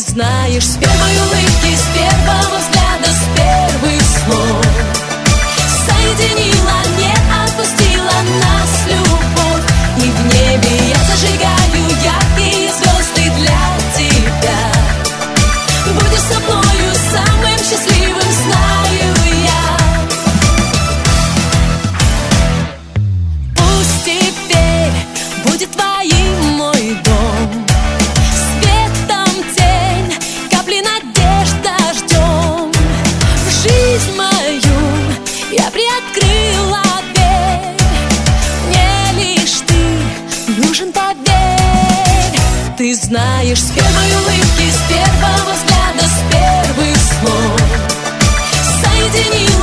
знаешь, с первой улыбки, с первого взгляда, с первых слов соединила, не отпустила нас любовь. И в небе я зажигаю яркие звезды для тебя. Будешь со мною самым счастливым, знаю я. Пусть теперь будет твоим мой дом, светом тень, капли надежда ждем. В жизнь мою я приоткрыла дверь, мне лишь ты нужен, поверь. Ты знаешь, с первой улыбки, с первого взгляда, с первых слов соединила.